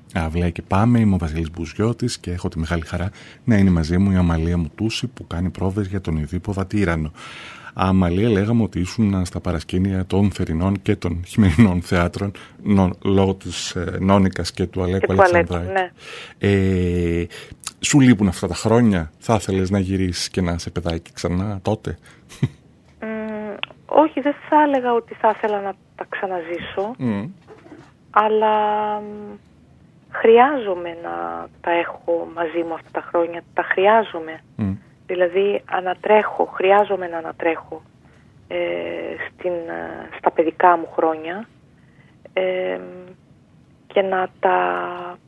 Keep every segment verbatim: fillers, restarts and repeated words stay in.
αυλαία και πάμε. Είμαι ο Βασίλης Μπουζιώτης και έχω τη μεγάλη χαρά να είναι μαζί μου η Αμαλία Μουτούση που κάνει πρόβες για τον Ιδίππο Τύραννο. Αμαλία, λέγαμε ότι ήσουν στα παρασκήνια των θερινών και των χειμερινών θεάτρων νο, λόγω της ε, Νόνικας και του Αλέκου Αλεξανδράκη. Ναι. Ε, σου λείπουν αυτά τα χρόνια? Θα ήθελες να γυρίσεις και να είσαι παιδάκι ξανά τότε? Mm, όχι, δεν θα έλεγα ότι θα ήθελα να τα ξαναζήσω, mm. αλλά μ, χρειάζομαι να τα έχω μαζί μου αυτά τα χρόνια. Τα χρειάζομαι. Mm. Δηλαδή ανατρέχω, χρειάζομαι να ανατρέχω ε, στην, στα παιδικά μου χρόνια ε, και να τα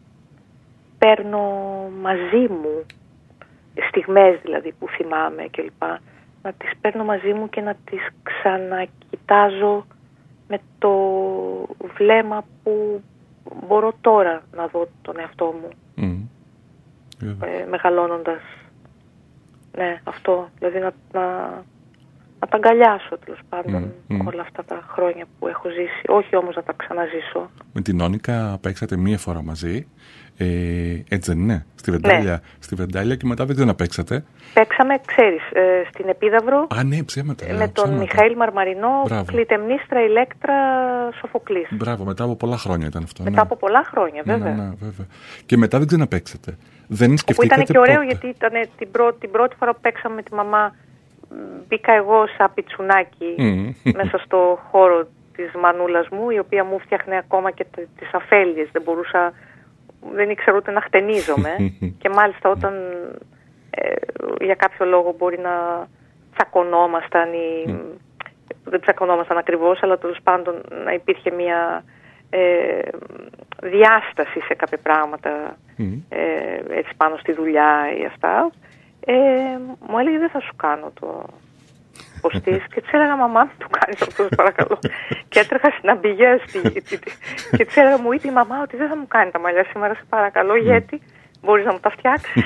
παίρνω μαζί μου, στιγμές δηλαδή που θυμάμαι κλπ. Να τις παίρνω μαζί μου και να τις ξανακοιτάζω με το βλέμμα που μπορώ τώρα να δω τον εαυτό μου mm. ε, μεγαλώνοντας. Ναι, αυτό, δηλαδή να, να, να τα αγκαλιάσω τέλος πάντων mm, mm. όλα αυτά τα χρόνια που έχω ζήσει, όχι όμως να τα ξαναζήσω. Με την Νόνικα παίξατε μία φορά μαζί, ε, έτσι δεν είναι, στη Βεντάλια, ναι. στη Βεντάλια και μετά δεν ξέρω να παίξατε. Παίξαμε, ξέρεις, ε, στην Επίδαυρο. Α, ναι, ψέματα. Με τον ψέματα. Μιχαήλ Μαρμαρινό, Κλητεμνίστρα, Ηλέκτρα, Σοφοκλής. Μπράβο, μετά από πολλά χρόνια ήταν αυτό. Μετά ναι. από πολλά χρόνια, βέβαια. Ναι, ναι, βέβαια. Και μετά δεν ξέρω να παίξατε. Δεν σκεφτήκατε. Που ήταν και ωραίο πότε. Γιατί ήταν την πρώτη, την πρώτη φορά που παίξαμε με τη μαμά. Μπήκα εγώ σαν πιτσουνάκι mm. μέσα στο χώρο της μανούλας μου, η οποία μου φτιάχνε ακόμα και τις αφέλειες. Δεν μπορούσα, δεν ήξερα ούτε να χτενίζομαι. Και μάλιστα όταν ε, για κάποιο λόγο μπορεί να τσακωνόμασταν ή mm. δεν τσακωνόμασταν ακριβώς, αλλά τέλος πάντων να υπήρχε μια ε, διάσταση σε κάποια πράγματα mm. ε, έτσι πάνω στη δουλειά ή αυτά. Ε, μου έλεγε δεν θα σου κάνω το ποστής και της έλεγα μαμά μην το κάνεις αυτό παρακαλώ και έτρεχα στην αμπηγιά και της έλεγα μου είπε η μαμά ότι δεν θα μου κάνει τα μαλλιά σήμερα σε παρακαλώ γιατί μπορείς να μου τα φτιάξεις.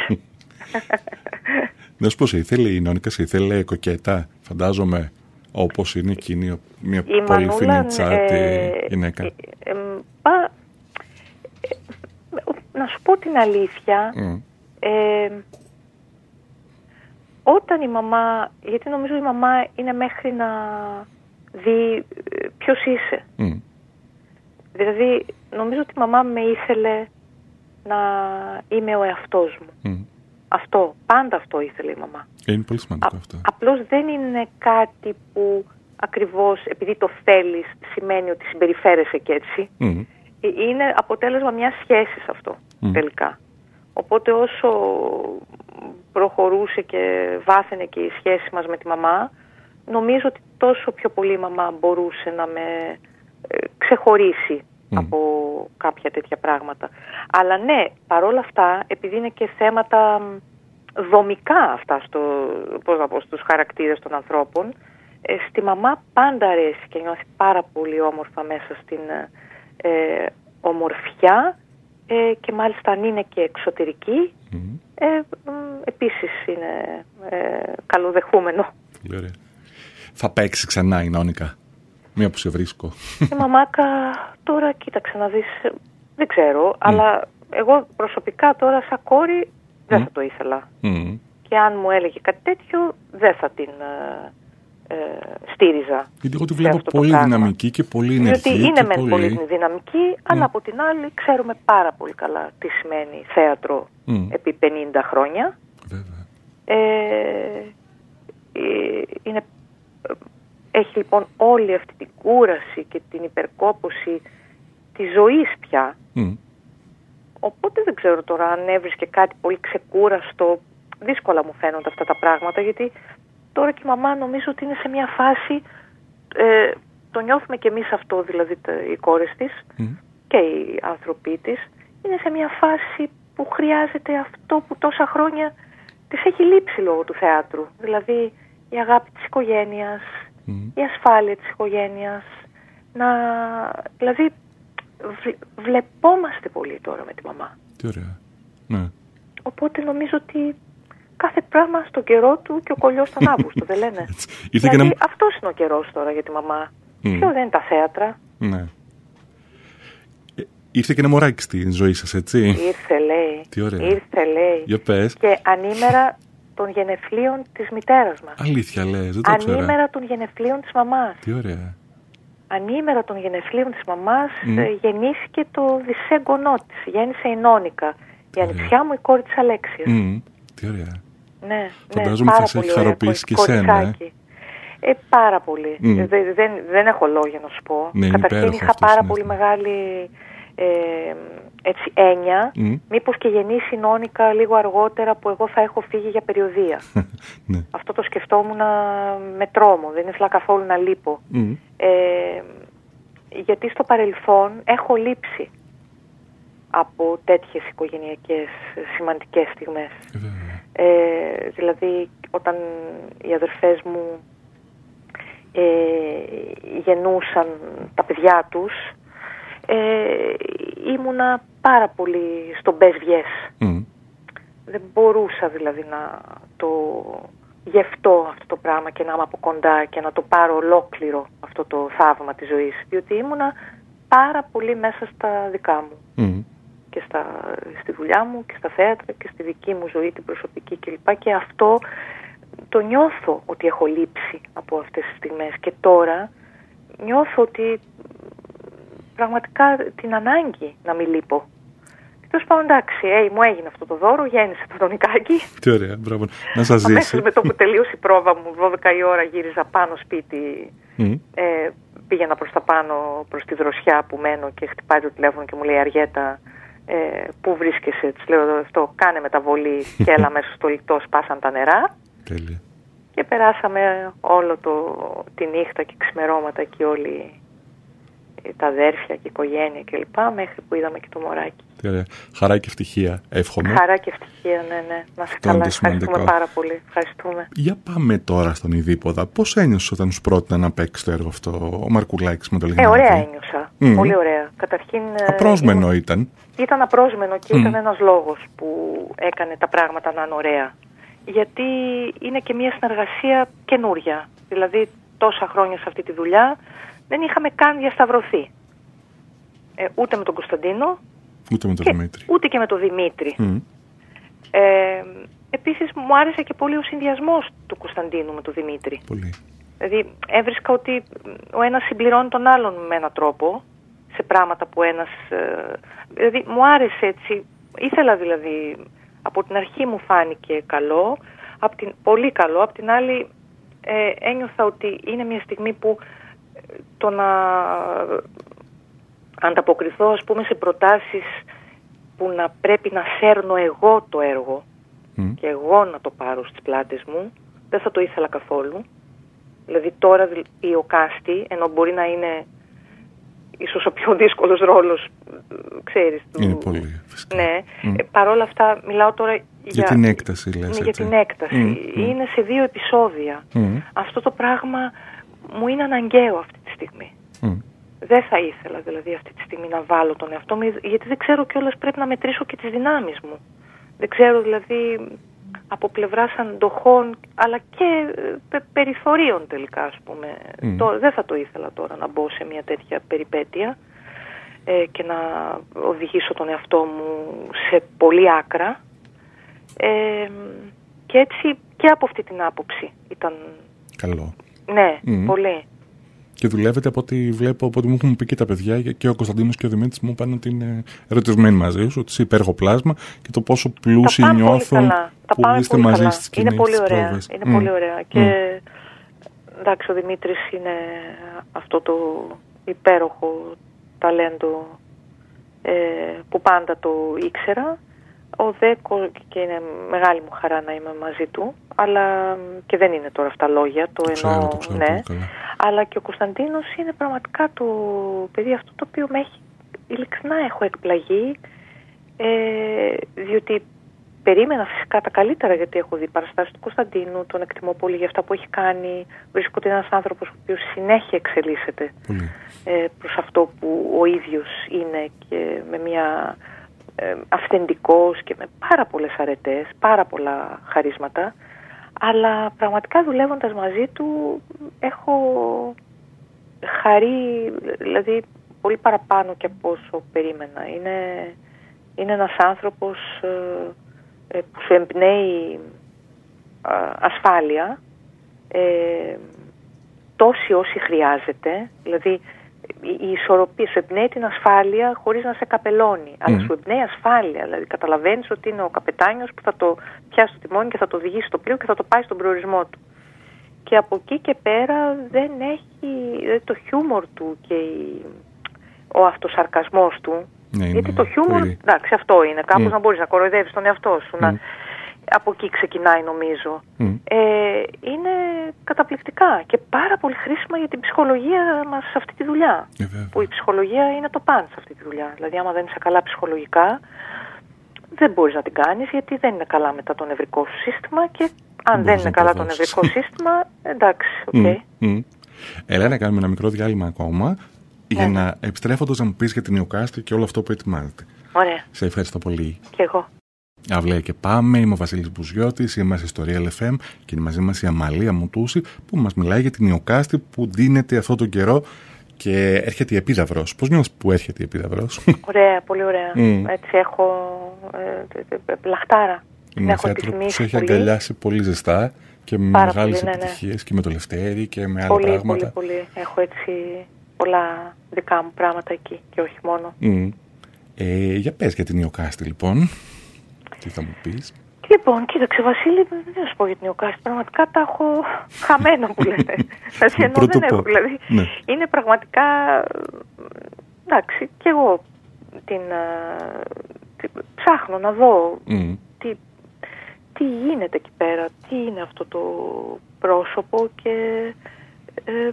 Να σου πω, σε ήθελε η Νόνικα, σε ήθελε κοκέτα, φαντάζομαι, όπως είναι εκείνη μια η πολύ φινιτσάτη ε, γυναίκα. Ε, ε, πα, ε, να σου πω την αλήθεια, mm. ε, όταν η μαμά, γιατί νομίζω η μαμά είναι μέχρι να δει ποιος είσαι. Mm. Δηλαδή, νομίζω ότι η μαμά με ήθελε να είμαι ο εαυτός μου. Mm. Αυτό, πάντα αυτό ήθελε η μαμά. Είναι πολύ σημαντικό Α, αυτό. Απλώς δεν είναι κάτι που ακριβώς επειδή το θέλεις σημαίνει ότι συμπεριφέρεσαι και έτσι. Mm. Είναι αποτέλεσμα μιας σχέσης αυτό mm. τελικά. Οπότε όσο προχωρούσε και βάθαινε και η σχέση μας με τη μαμά, νομίζω ότι τόσο πιο πολύ η μαμά μπορούσε να με ε, ξεχωρίσει mm. από κάποια τέτοια πράγματα. Αλλά ναι, παρόλα αυτά, επειδή είναι και θέματα δομικά αυτά στο, πώς να πω, στους χαρακτήρες των ανθρώπων, ε, στη μαμά πάντα αρέσει και νιώθει πάρα πολύ όμορφα μέσα στην ε, ομορφιά ε, και μάλιστα αν είναι και εξωτερική, mm. ε, ε, επίσης είναι ε, καλοδεχούμενο. Πολύ ωραία. Θα παίξει ξανά η Νόνικα, μία που σε βρίσκω. Η μαμάκα τώρα κοίταξε να δεις, δεν ξέρω, mm. αλλά εγώ προσωπικά τώρα σαν κόρη δεν mm. θα το ήθελα. Mm. Και αν μου έλεγε κάτι τέτοιο δεν θα την ε, ε, στήριζα. Γιατί εγώ τη βλέπω πολύ δυναμική και πολύ ενεργή. Γιατί είναι μεν πολύ... πολύ δυναμική, mm. αλλά από την άλλη ξέρουμε πάρα πολύ καλά τι σημαίνει θέατρο mm. επί πενήντα χρόνια. Βέβαια. Ε, είναι, έχει λοιπόν όλη αυτή την κούραση και την υπερκόπωση της ζωής πια. Mm. Οπότε δεν ξέρω τώρα αν έβρισκε κάτι πολύ ξεκούραστο. Δύσκολα μου φαίνονται αυτά τα πράγματα, γιατί τώρα και η μαμά νομίζω ότι είναι σε μια φάση, ε, το νιώθουμε και εμείς αυτό, δηλαδή οι κόρες της mm. και οι άνθρωποι της, είναι σε μια φάση που χρειάζεται αυτό που τόσα χρόνια της έχει λείψει λόγω του θεάτρου. Δηλαδή η αγάπη της οικογένειας, mm. η ασφάλεια της οικογένειας, να, δηλαδή βλεπόμαστε πολύ τώρα με τη μαμά. Τι ωραία. Ναι. Οπότε νομίζω ότι κάθε πράγμα στον καιρό του και ο κολλιός τον Αύγουστο, δεν λένε. Δηλαδή να... αυτός είναι ο καιρός τώρα για τη μαμά. Mm. Ποιο δεν είναι τα θέατρα. Ναι. Ήρθε και ένα μωράκι στη ζωή σας, έτσι? Ήρθε, λέει. Τι ωραία. Ήρθε, λέει. Για πες. Και ανήμερα των γενεθλίων της μητέρας μας. Αλήθεια λες, δεν το ξέρω. Ανήμερα των γενεθλίων της μαμάς. Τι ωραία. Ανήμερα των γενεθλίων της μαμάς Mm. ε, γεννήθηκε το δισέγγονό της. Γέννησε η Νόνικα, η ανιψιά μου, η κόρη της Αλέξιας. Mm. Τι ωραία. Ναι, φαντάζομαι ναι, θα σε έχει χαροποιήσει και εσένα. Ε. Ε, πάρα πολύ. Mm. Ε, δεν, δεν, δεν έχω λόγια να σου πω. Ναι, καταρχήν είχα πάρα πολύ μεγάλη ε, έτσι, έννοια. Mm. Μήπως και γεννήσει η Νόνικα λίγο αργότερα που εγώ θα έχω φύγει για περιοδεία. Ναι. Αυτό το σκεφτόμουν με τρόμο. Δεν ήθελα καθόλου να λείπω. Mm. Ε, γιατί στο παρελθόν έχω λείψει από τέτοιες οικογενειακές σημαντικές στιγμές. Mm. Ε, δηλαδή όταν οι αδερφές μου ε, γεννούσαν τα παιδιά τους, ε, ήμουνα πάρα πολύ στο μπες βιές. Mm. Δεν μπορούσα δηλαδή να το γευτώ αυτό το πράγμα και να είμαι από κοντά και να το πάρω ολόκληρο αυτό το θαύμα της ζωής, διότι ήμουνα πάρα πολύ μέσα στα δικά μου. Mm. Και στα, στη δουλειά μου και στα θέατρα και στη δική μου ζωή, την προσωπική κλπ. Και αυτό το νιώθω ότι έχω λείψει από αυτές τις στιγμές. Και τώρα νιώθω ότι πραγματικά την ανάγκη να μην λείπω. Και τέλος πάντων, εντάξει, hey, μου έγινε αυτό το δώρο, γέννησε το Αντωνικάκι. Τι ωραία, μπράβο. Να σας ζήσει. Αμέσως με το που τελείωσε η πρόβα μου, δώδεκα η ώρα γύριζα πάνω σπίτι. Mm. Ε, πήγαινα προς τα πάνω, προς τη δροσιά που μένω και χτυπάει το τηλέφωνο και μου λέει Αριέτα, Ε, πού βρίσκεσαι, της λέω αυτό, κάνε μεταβολή και έλα μέσα στο λικτό, σπάσαν τα νερά. Τέλεια. Και περάσαμε όλο το, τη νύχτα και ξημερώματα και όλοι τα αδέρφια και η οικογένεια κλπ. Μέχρι που είδαμε και το μωράκι. Ωραία. Χαρά και ευτυχία, εύχομαι. Χαρά και ευτυχία, ναι, ναι. Να σε καλά, ευχαριστούμε πάρα πολύ. Ευχαριστούμε. Για πάμε τώρα στον Ιδίπποδα. Πώς ένιωσες όταν σου πρότεινα να παίξεις το έργο αυτό, ο Μαρκουλάκης με το Λιγνάδι? Ε, ωραία ένιωσα. Mm. Πολύ ωραία. Καταρχήν, απρόσμενο ήμουν... ήταν. Ήταν απρόσμενο και Mm. ήταν ένας λόγος που έκανε τα πράγματα να είναι ωραία. Γιατί είναι και μια συνεργασία καινούρια. Δηλαδή, τόσα χρόνια σε αυτή τη δουλειά δεν είχαμε καν διασταυρωθεί. Ε, ούτε με τον Κωνσταντίνο, ούτε με τον και, Δημήτρη. ούτε και με τον Δημήτρη. Mm. Ε, επίσης, μου άρεσε και πολύ ο συνδυασμός του Κωνσταντίνου με τον Δημήτρη. Πολύ. Δηλαδή, έβρισκα ότι ο ένας συμπληρώνει τον άλλον με έναν τρόπο, σε πράγματα που ένας... Ε, δηλαδή, μου άρεσε έτσι. Ήθελα δηλαδή, από την αρχή μου φάνηκε καλό, από την, πολύ καλό. Απ' την άλλη, ε, ένιωθα ότι είναι μια στιγμή που το να ανταποκριθώ, ας πούμε, σε προτάσεις που να πρέπει να σέρνω εγώ το έργο mm. και εγώ να το πάρω στις πλάτες μου, δεν θα το ήθελα καθόλου. Δηλαδή τώρα η Οκάστη, ενώ μπορεί να είναι ίσως ο πιο δύσκολος ρόλος, ξέρεις. Του... Είναι πολύ φυσικά. Ναι, mm. ε, παρόλα αυτά μιλάω τώρα για, για την έκταση, λες, για έτσι. την έκταση. Mm. Είναι σε δύο επεισόδια. Mm. Αυτό το πράγμα μου είναι αναγκαίο αυτή τη στιγμή. Mm. Δεν θα ήθελα δηλαδή αυτή τη στιγμή να βάλω τον εαυτό μου, γιατί δεν ξέρω κιόλας, πρέπει να μετρήσω και τις δυνάμεις μου. Δεν ξέρω δηλαδή από πλευράς αντοχών, αλλά και πε, περιθωρίων τελικά, ας πούμε. Mm. Το, δεν θα το ήθελα τώρα να μπω σε μια τέτοια περιπέτεια ε, και να οδηγήσω τον εαυτό μου σε πολύ άκρα. Ε, και έτσι και από αυτή την άποψη ήταν... Καλό. Ναι, mm. πολύ. Και δουλεύετε από ό,τι βλέπω, από ό,τι μου έχουν πει και τα παιδιά, και ο Κωνσταντίνος και ο Δημήτρης μου είπαν ότι είναι ερωτισμένοι μαζί σου, ότι είσαι υπέροχο πλάσμα και το πόσο πλούσιοι νιώθουν που είστε μαζί καλά. στις σκηνές. Είναι πολύ ωραία. Πρόβες. Είναι Mm. πολύ ωραία. Mm. Και εντάξει, ο Δημήτρης είναι αυτό το υπέροχο ταλέντο ε, που πάντα το ήξερα. Ο Δέκο, και είναι μεγάλη μου χαρά να είμαι μαζί του, αλλά και δεν είναι τώρα αυτά λόγια, το, το ξέρω, εννοώ, το ξέρω, ναι. καλά. Αλλά και ο Κωνσταντίνος είναι πραγματικά το παιδί αυτό το οποίο με έχει, ειλικρινά έχω εκπλαγεί, ε, διότι περίμενα φυσικά τα καλύτερα, γιατί έχω δει παραστάσεις του Κωνσταντίνου, τον εκτιμώ πολύ για αυτά που έχει κάνει, βρίσκω ότι είναι ένας άνθρωπος ο οποίος συνέχεια εξελίσσεται ε, προς αυτό που ο ίδιος είναι και με μια... Ε, αυθεντικός και με πάρα πολλές αρετές, πάρα πολλά χαρίσματα, αλλά πραγματικά δουλεύοντας μαζί του έχω χαρεί, δηλαδή πολύ παραπάνω και από όσο περίμενα. Είναι, είναι ένας άνθρωπος ε, ε, που σου εμπνέει ε, ασφάλεια, ε, τόση όση χρειάζεται, δηλαδή η ισορροπία, σου εμπνέει την ασφάλεια χωρίς να σε καπελώνει, mm. αλλά σου εμπνέει ασφάλεια, δηλαδή καταλαβαίνεις ότι είναι ο καπετάνιος που θα το πιάσει το τιμόνι και θα το οδηγήσει στο πλοίο και θα το πάει στον προορισμό του. Και από εκεί και πέρα δεν έχει, δηλαδή το χιούμορ του και η, ο αυτοσαρκασμός του, ναι, γιατί το χιούμορ, πολύ... εντάξει, αυτό είναι, κάπως mm. να μπορείς να κοροϊδεύεις τον εαυτό σου, mm. να, από εκεί ξεκινάει νομίζω. Mm. Ε, είναι καταπληκτικά και πάρα πολύ χρήσιμα για την ψυχολογία μας σε αυτή τη δουλειά. Ε, που η ψυχολογία είναι το παν σε αυτή τη δουλειά. Δηλαδή άμα δεν είσαι καλά ψυχολογικά, δεν μπορείς να την κάνεις, γιατί δεν είναι καλά μετά το νευρικό σου σύστημα και αν δεν είναι καλά το νευρικό σύστημα, εντάξει, οκ. Okay. Mm, mm. Έλα να κάνουμε ένα μικρό διάλειμμα ακόμα, για ναι. να επιστρέφοντας να μου πεις για την Νιουκάστλ και όλο αυτό που ετοιμάζεται. Ωραία. Σε ευχαριστώ πολύ. Και εγώ. Αυλαία και πάμε, είμαι ο Βασίλης Μπουζιώτης, είμαστε στο Real εφ εμ και είναι μαζί μας η Αμαλία Μουτούση που μας μιλάει για την Νιουκάστλ που δίνεται αυτό τον καιρό και έρχεται η Επίδαυρος. Πώς νιώθεις που έρχεται η Επίδαυρος? Ωραία, πολύ ωραία. Mm. Έτσι έχω ε, λαχτάρα. Είναι ένα θέατρο που σε έχει αγκαλιάσει πολύ ζεστά και με πάρα μεγάλες πολύ, επιτυχίες, ναι, ναι. και με το Λευτέρι και με άλλα πολύ, πράγματα. Πολύ, πολύ. Έχω έτσι πολλά δικά μου πράγματα εκεί και όχι μόνο. Mm. Ε, για πες για την Νιουκάστλ λοιπόν. Τι θα μου πεις? Λοιπόν, κοίταξε Βασίλη, δεν θα σου πω για την Νιουκάστλ. Πραγματικά τα έχω χαμένα που λέτε. Δηλαδή ενώ δεν έχω. Δηλαδή, ναι. Είναι πραγματικά. Εντάξει, και εγώ την, την ψάχνω να δω mm. τι, τι γίνεται εκεί πέρα, τι είναι αυτό το πρόσωπο και. Ε,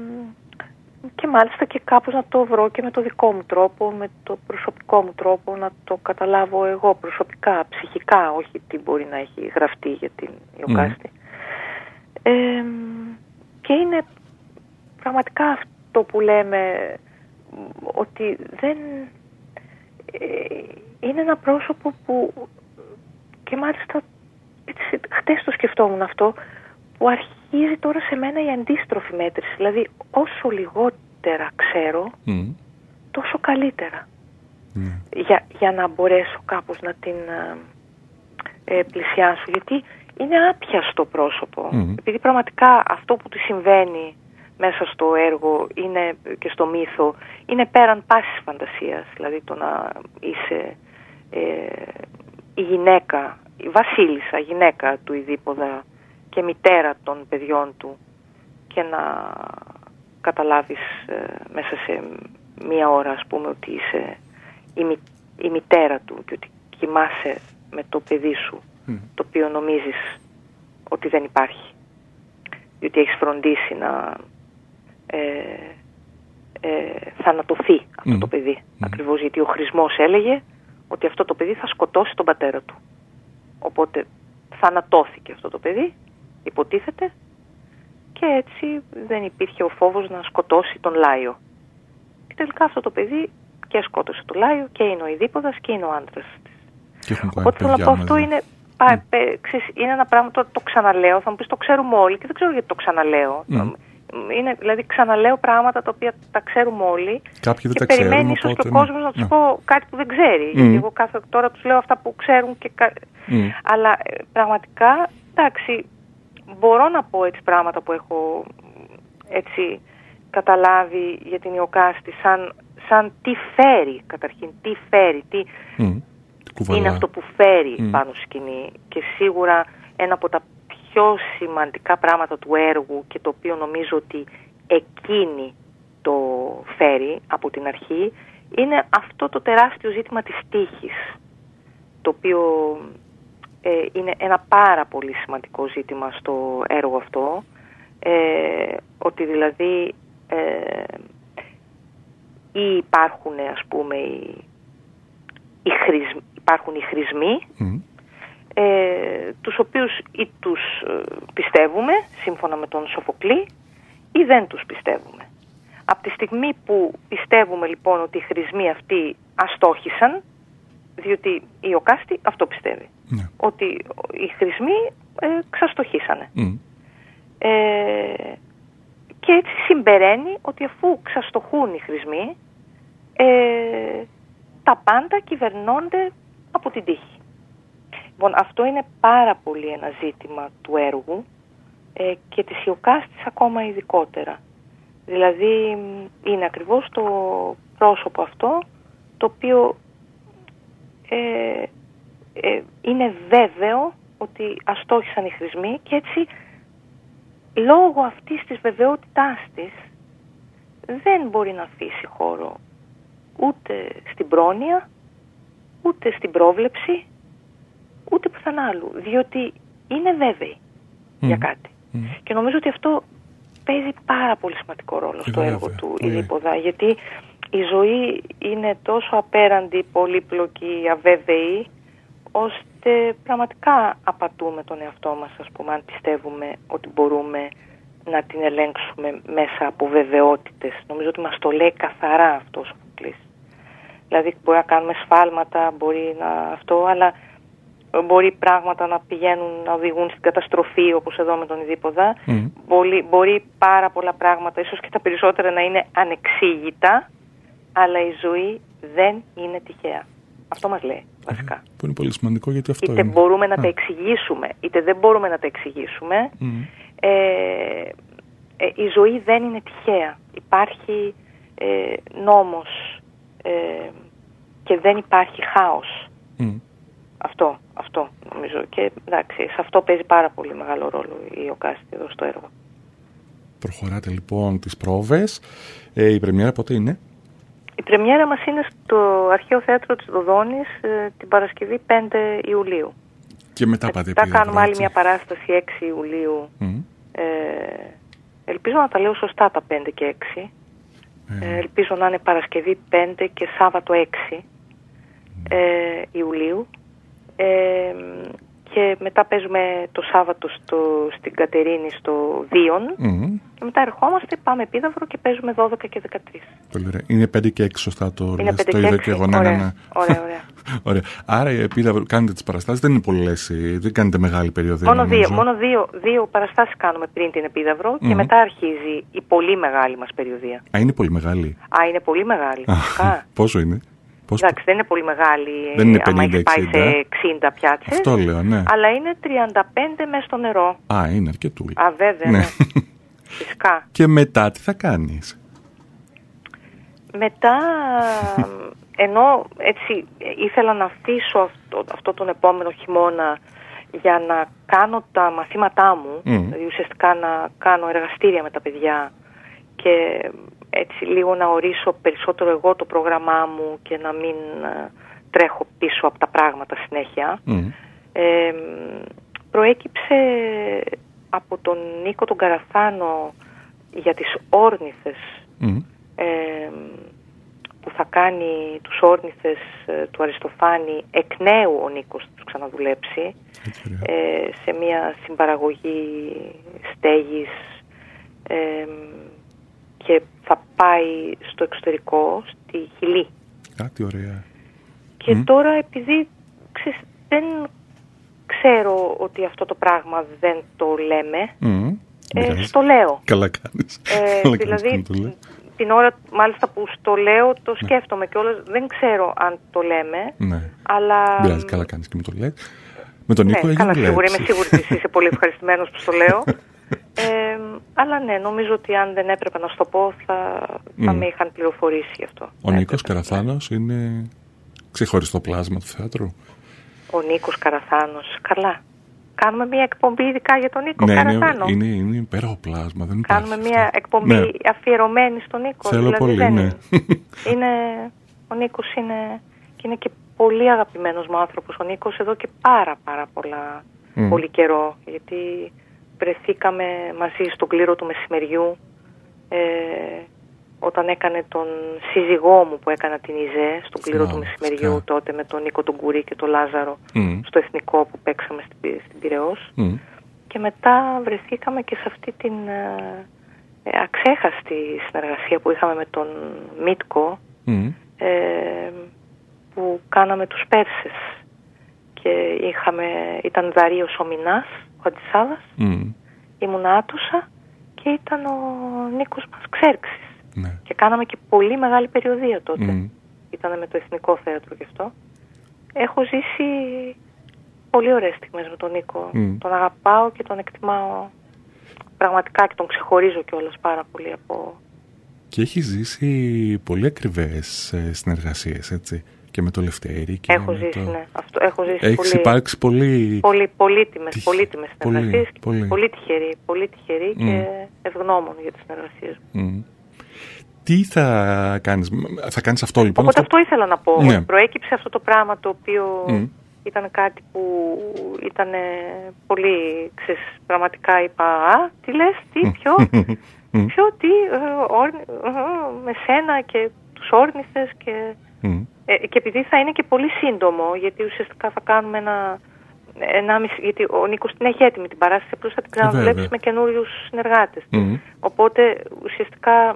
και μάλιστα και κάπως να το βρω και με το δικό μου τρόπο, με το προσωπικό μου τρόπο, να το καταλάβω εγώ προσωπικά, ψυχικά, όχι τι μπορεί να έχει γραφτεί για την Νιουκάστλ. Mm. Ε, και είναι πραγματικά αυτό που λέμε, ότι δεν... Ε, είναι ένα πρόσωπο που, και μάλιστα έτσι, χτες το σκεφτόμουν αυτό, που αρχίζει τώρα σε μένα η αντίστροφη μέτρηση. Δηλαδή, όσο λιγότερα ξέρω, mm. τόσο καλύτερα. Mm. Για, για να μπορέσω κάπως να την ε, πλησιάσω. Γιατί είναι άπιαστο πρόσωπο. Mm. Επειδή πραγματικά αυτό που του συμβαίνει μέσα στο έργο είναι, και στο μύθο, είναι πέραν πάσης φαντασίας. Δηλαδή, το να είσαι ε, η γυναίκα, η βασίλισσα, γυναίκα του Ιδίπποδα, και μητέρα των παιδιών του και να καταλάβεις ε, μέσα σε μία ώρα ας πούμε ότι είσαι η, μη, η μητέρα του και ότι κοιμάσαι με το παιδί σου mm. το οποίο νομίζεις ότι δεν υπάρχει, διότι έχεις φροντίσει να ε, ε, θανατωθεί αυτό mm. το παιδί mm. ακριβώς γιατί ο Χρησμός έλεγε ότι αυτό το παιδί θα σκοτώσει τον πατέρα του, οπότε θανατώθηκε αυτό το παιδί, υποτίθεται, και έτσι δεν υπήρχε ο φόβος να σκοτώσει τον Λάιο. Και τελικά αυτό το παιδί και σκότωσε τον Λάιο και είναι ο Ιδίπποδας και είναι ο άντρας της. Οπότε θέλω να πω, αυτό είναι, mm. είναι ένα πράγμα, το, το ξαναλέω, θα μου πεις το ξέρουμε όλοι και δεν ξέρω γιατί το ξαναλέω. Mm. Είναι, δηλαδή ξαναλέω πράγματα τα οποία τα ξέρουμε όλοι. Κάποιοι δεν και τα περιμένει ίσως και ο κόσμος να τους mm. πω κάτι που δεν ξέρει. Mm. Γιατί εγώ κάθε, τώρα τους λέω αυτά που ξέρουν και, mm. αλλά ε, πραγματικά, εντάξει, μπορώ να πω έτσι πράγματα που έχω έτσι καταλάβει για την Νιουκάστλ, σαν, σαν τι φέρει καταρχήν, τι φέρει, τι mm. είναι αυτό που φέρει mm. πάνω στη σκηνή. Και σίγουρα ένα από τα πιο σημαντικά πράγματα του έργου και το οποίο νομίζω ότι εκείνη το φέρει από την αρχή είναι αυτό το τεράστιο ζήτημα της τύχης, το οποίο ε, είναι ένα πάρα πολύ σημαντικό ζήτημα στο έργο αυτό, ε, ότι δηλαδή ε, ή υπάρχουν ας πούμε οι, οι χρησμοί, υπάρχουν οι χρησμοί mm. ε, τους οποίους ή τους ε, πιστεύουμε σύμφωνα με τον Σοφοκλή ή δεν τους πιστεύουμε. Από τη στιγμή που πιστεύουμε λοιπόν ότι οι χρησμοί αυτοί αστόχησαν, διότι η Νιουκάστλ αυτό πιστεύει, ναι. ότι οι χρησμοί ε, ξαστοχήσανε. Mm. Ε, και έτσι συμπεραίνει ότι αφού ξαστοχούν οι χρησμοί, ε, τα πάντα κυβερνώνται από την τύχη. Λοιπόν, αυτό είναι πάρα πολύ ένα ζήτημα του έργου ε, και της Ιωκάστης ακόμα ειδικότερα. Δηλαδή είναι ακριβώς το πρόσωπο αυτό το οποίο ε, ε, είναι βέβαιο ότι αστόχησαν οι χρησμοί και έτσι λόγω αυτής της βεβαιότητάς της δεν μπορεί να αφήσει χώρο ούτε στην πρόνοια, ούτε στην πρόβλεψη, ούτε πουθενά άλλου, διότι είναι βέβαιη mm. για κάτι. Mm. Και νομίζω ότι αυτό παίζει πάρα πολύ σημαντικό ρόλο στο έργο βέβαια. του Ιλίπποδα, yeah. γιατί η ζωή είναι τόσο απέραντη, πολύπλοκη, αβέβαιη, ώστε πραγματικά απατούμε τον εαυτό μας, ας πούμε, αν πιστεύουμε ότι μπορούμε να την ελέγξουμε μέσα από βεβαιότητες. Νομίζω ότι μας το λέει καθαρά αυτός ο Φωκλής. Δηλαδή μπορεί να κάνουμε σφάλματα, μπορεί να αυτό, αλλά μπορεί πράγματα να πηγαίνουν, να οδηγούν στην καταστροφή, όπως εδώ με τον Ιδίπποδα. Mm. Μπορεί, μπορεί πάρα πολλά πράγματα, ίσως και τα περισσότερα να είναι ανεξήγητα, αλλά η ζωή δεν είναι τυχαία. Αυτό μας λέει βασικά. Mm. Που είναι πολύ σημαντικό, γιατί αυτό είτε είναι. μπορούμε να ah. τα εξηγήσουμε, είτε δεν μπορούμε να τα εξηγήσουμε. Mm. Ε, ε, η ζωή δεν είναι τυχαία. Υπάρχει ε, νόμος ε, και δεν υπάρχει χάος. Mm. Αυτό, αυτό νομίζω. Και εντάξει, σε αυτό παίζει πάρα πολύ μεγάλο ρόλο η Ιωκάστη εδώ στο έργο. Προχωράτε λοιπόν τις πρόβες. Ε, η πρεμιέρα πότε είναι? Η πρεμιέρα μας είναι στο Αρχαίο Θέατρο της Δοδόνης ε, την Παρασκευή πέντε Ιουλίου. Και μετά πάτε επίδαυρο. Θα κάνουμε άλλη μια παράσταση έξι Ιουλίου. Mm. Ε, ελπίζω να τα λέω σωστά τα πέντε και έξι. Mm. Ε, ελπίζω να είναι Παρασκευή πέντε και Σάββατο έξι mm. ε, Ιουλίου. Ε, και μετά παίζουμε το Σάββατο στο, στην Κατερίνη στο Δίον mm. και μετά ερχόμαστε, πάμε Επίδαυρο και παίζουμε δώδεκα και δεκατρείς. Πολύ ωραία. Είναι πέντε και έξι σωστά το είναι λες, το είδα και εγώ. Ωραία, ναι, ναι. ωραία, ωραία. Ωραία. Άρα η Επίδαυρο, κάνετε τις παραστάσεις, δεν είναι πολλές, δεν κάνετε μεγάλη περιοδία. Μόνο, δύο, μόνο δύο, δύο παραστάσεις κάνουμε πριν την Επίδαυρο mm. και μετά αρχίζει η πολύ μεγάλη μας περιοδία. Α, είναι πολύ μεγάλη. Α, είναι πολύ μεγάλη. Πόσο είναι? Πώς... Εντάξει, δεν είναι πολύ μεγάλη, δεν είναι άμα έχει πάει σε εξήντα πιάτσες. Αυτό λέω, ναι. Αλλά είναι τριάντα πέντε μέσα στο νερό. Α, είναι αρκετούλη. Α, βέβαια, ναι. ναι. Φυσικά. Και μετά τι θα κάνεις? Μετά, ενώ έτσι ήθελα να αφήσω αυτό, αυτό τον επόμενο χειμώνα για να κάνω τα μαθήματά μου, mm. δηλαδή ουσιαστικά να κάνω εργαστήρια με τα παιδιά και έτσι λίγο να ορίσω περισσότερο εγώ το πρόγραμμά μου και να μην uh, τρέχω πίσω από τα πράγματα συνέχεια. Mm. Ε, προέκυψε από τον Νίκο τον Καραθάνο για τις όρνηθες mm. ε, που θα κάνει τους όρνηθες ε, του Αριστοφάνη εκ νέου ο Νίκος θα τους ξαναδουλέψει ε, σε μια συμπαραγωγή στέγης ε, και θα πάει στο εξωτερικό, στη Χιλή. Κάτι ωραία. Και mm. τώρα επειδή ξέρεις, δεν ξέρω ότι αυτό το πράγμα δεν το λέμε, mm. ε, στο λέω. Καλά κάνεις. Ε, Καλά δηλαδή κάνεις το λέω. Την ώρα μάλιστα που στο λέω το σκέφτομαι και όλες, δεν ξέρω αν το λέμε. Ναι. Αλλά... Μπειράζει, καλά κάνεις και με το λέει. Με τον Νίκο ναι, έγινε καλά, σίγουρα, είμαι σίγουρη ότι είσαι πολύ ευχαριστημένος που στο λέω. Ε, αλλά ναι, νομίζω ότι αν δεν έπρεπε να σου το πω θα, θα mm. με είχαν πληροφορήσει γι' αυτό. Ο Νίκος Καραθάνος είναι ξεχωριστό πλάσμα του θεάτρου. Ο Νίκος Καραθάνος, καλά. Κάνουμε μια εκπομπή ειδικά για τον Νίκο ναι, Καραθάνο. Ναι, είναι, είναι υπέροχο πλάσμα. Δεν Κάνουμε μια αυτό. εκπομπή ναι. αφιερωμένη στον Νίκο. Θέλω δηλαδή πολύ, δεν ναι. είναι. είναι. Ο Νίκος είναι και, είναι και πολύ αγαπημένος μου άνθρωπος. Ο Νίκος εδώ και πάρα πάρα πολλά, mm. πολύ καιρό. Γιατί βρεθήκαμε μαζί στον κλήρο του μεσημεριού ε, όταν έκανε τον σύζυγό μου που έκανα την Ιζέ στον κλήρο oh, του μεσημεριού yeah. τότε με τον Νίκο τον Κουρί και τον Λάζαρο mm. στο Εθνικό που παίξαμε στην, στην Πειραιώς mm. και μετά βρεθήκαμε και σε αυτή την ε, αξέχαστη συνεργασία που είχαμε με τον Μίτκο mm. ε, που κάναμε τους Πέρσες και είχαμε, ήταν Δαρίος ο Μινάς ο Χατζησάδας, mm. ήμουν Άτουσα και ήταν ο Νίκος μας Ξέρξης. Ναι. Και κάναμε και πολύ μεγάλη περιοδεία τότε. Mm. Ήταν με το Εθνικό Θέατρο και αυτό. Έχω ζήσει πολύ ωραίες στιγμές με τον Νίκο. Mm. Τον αγαπάω και τον εκτιμάω πραγματικά και τον ξεχωρίζω κιόλας πάρα πολύ από... Και έχει ζήσει πολύ ακριβές συνεργασίες, έτσι, και με το Λευτέρη. Και έχω με ζήσει, το... ναι. Αυτό, έχω ζήσει Έχεις πολύ... υπάρξει πολύ... Πολύ πολύτιμες, Τυχ... πολύτιμες συνεργασίες. Πολύ, πολύ. Πολύ τυχερή, πολύ τυχερή mm. και ευγνώμων για τις συνεργασίες μου. Mm. Τι θα κάνεις, θα κάνεις αυτό λοιπόν? Οπότε αυτό, αυτό ήθελα να πω. Ναι. Προέκυψε αυτό το πράγμα το οποίο mm. ήταν κάτι που ήταν πολύ, ξέρεις, πραγματικά είπα, α, τι λες, τι, ποιο, ποιο, τι, ε, όρνη, ε, με σένα και τους όρνηθες και, mm. ε, και επειδή θα είναι και πολύ σύντομο, γιατί ουσιαστικά θα κάνουμε ένα, ένα μισή, γιατί ο Νίκος την έχει έτοιμη την παράσταση, απλώς θα την ξαναδουλέψει με καινούριους συνεργάτες. Mm. Οπότε ουσιαστικά,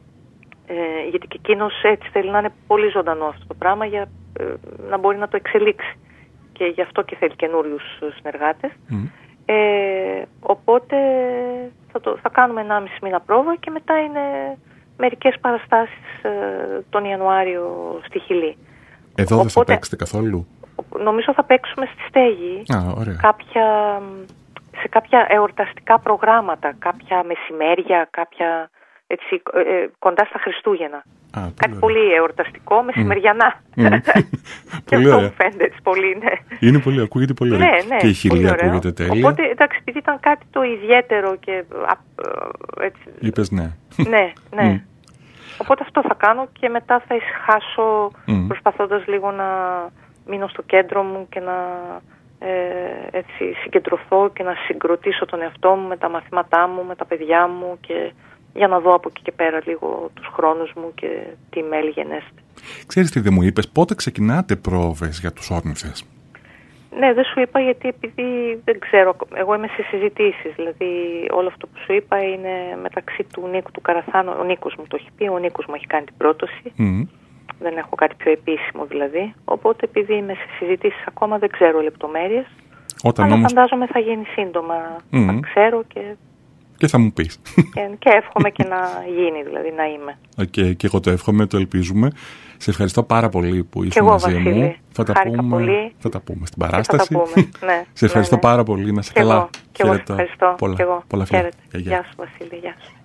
ε, γιατί και εκείνος έτσι θέλει να είναι πολύ ζωντανό αυτό το πράγμα για ε, να μπορεί να το εξελίξει. Και γι' αυτό και θέλει καινούριους συνεργάτες. Mm. Ε, οπότε θα, το, θα κάνουμε ενάμιση μήνα πρόβα και μετά είναι μερικές παραστάσεις ε, τον Ιανουάριο στη Χιλή. Εδώ οπότε, δεν θα παίξετε καθόλου? Νομίζω θα παίξουμε στη Στέγη. Α, ωραία. Κάποια, σε κάποια εορταστικά προγράμματα, κάποια μεσημέρια, κάποια... Έτσι, ε, κοντά στα Χριστούγεννα. Α, κάτι πολύ, πολύ εορταστικό, μεσημεριανά. Mm. Mm. Και αυτό μου φαίνεται έτσι πολύ, ναι. Είναι πολύ, ακούγεται πολύ ωραία. Ναι, ναι, και η Χιλή ακούγεται τέλεια. Οπότε, εντάξει, επειδή ήταν κάτι το ιδιαίτερο και έτσι... Είπες ναι. Ναι, ναι. Mm. Οπότε αυτό θα κάνω και μετά θα ησυχάσω mm. προσπαθώντας λίγο να μείνω στο κέντρο μου και να ε, έτσι, συγκεντρωθώ και να συγκροτήσω τον εαυτό μου με τα μαθήματά μου, με τα παιδιά μου και... για να δω από εκεί και πέρα λίγο τους χρόνους μου και τι μέλη γενέστε. Ξέρεις τι δεν μου είπες, πότε ξεκινάτε πρόβες για τους όρνηθες? Ναι, δεν σου είπα γιατί επειδή δεν ξέρω, εγώ είμαι σε συζητήσεις, δηλαδή όλο αυτό που σου είπα είναι μεταξύ του Νίκου του Καραθάνου, ο Νίκος μου το έχει πει, ο Νίκος μου έχει κάνει την πρόταση, mm. δεν έχω κάτι πιο επίσημο δηλαδή, οπότε επειδή είμαι σε συζητήσεις ακόμα δεν ξέρω λεπτομέρειες, Όταν αλλά όμως... φαντάζομαι θα γίνει σύντομα, mm. θα ξέρω και... Και θα μου πεις. Και, και εύχομαι και να γίνει, δηλαδή να είμαι. Okay, και εγώ το εύχομαι, το ελπίζουμε. Σε ευχαριστώ πάρα πολύ που ήσουν μαζί Βασίλη, μου. Θα τα, πούμε, πολύ. θα τα πούμε στην παράσταση. Θα τα πούμε. Ναι, σε ευχαριστώ ναι, ναι. πάρα πολύ. Να είσαι και καλά. Εγώ, και εγώ ευχαριστώ. Πολλά, και εγώ. πολλά φιλιά. Γεια σου Βασίλη, γεια σου.